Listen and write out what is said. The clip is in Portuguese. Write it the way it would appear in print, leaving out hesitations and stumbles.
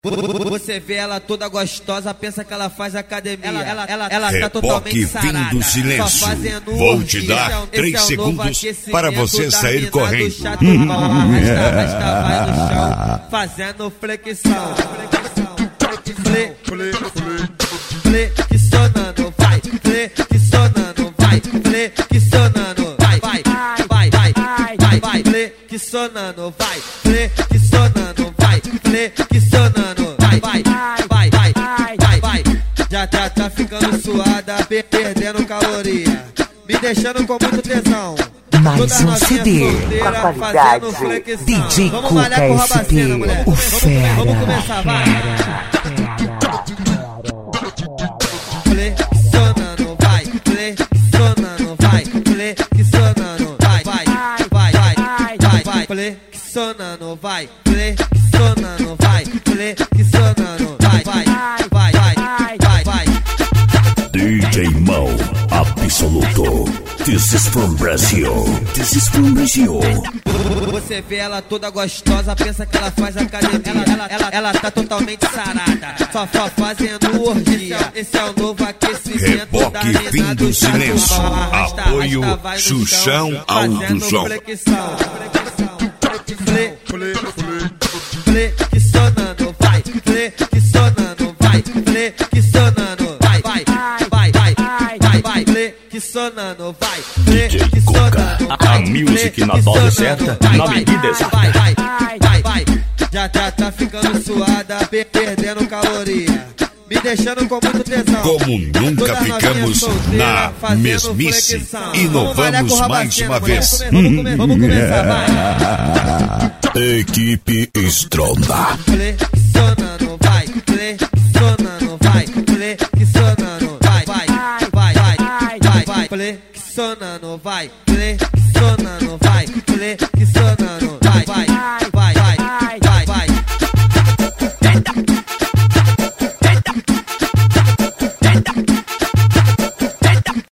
Você vê ela toda gostosa, pensa que ela faz academia. Ela tá totalmente sarada. Do silêncio. Vou te dar 3 segundos para você sair correndo. Arrasta, vai no chão, fazendo flexão. Flexionando, vai, flexionando, vai, flexionando, vai, flexionando, vai, flexionando, vai, flexionando, vai. Já tá ficando suada, perdendo caloria, me deixando com muito tesão. Mais um CD com a qualidade DJ Cuca SP, o fera. Vamos começar, vai. Flexionando, vai, flexionando, vai, flexionando, vai, flexionando, vai, flexionando, vai, flexionando, vai. DJ Mão Absoluto. This is from Brazil. This is from Brazil. Você vê ela toda gostosa, pensa que ela faz academia. Ela tá totalmente sarada, só fazendo orgia. Esse é o novo aquecimento. Reboque fim do silêncio. Apoio Xuxão Aldo flexionando, vai, flexionando, vai, flexionando, vai, flexionando, vai, DJ Cuca. A music na dose certa, na medida exata. Vai. Já tá ficando suada, perdendo caloria, me deixando com muito tesão. Como nunca ficamos na mesmice, inovamos mais uma vez. Vamos começar, vai. Equipe Estronda. Flexionando, vai, flexionando, vai, flexionando, vai, flexionando, vai, flexionando, vai,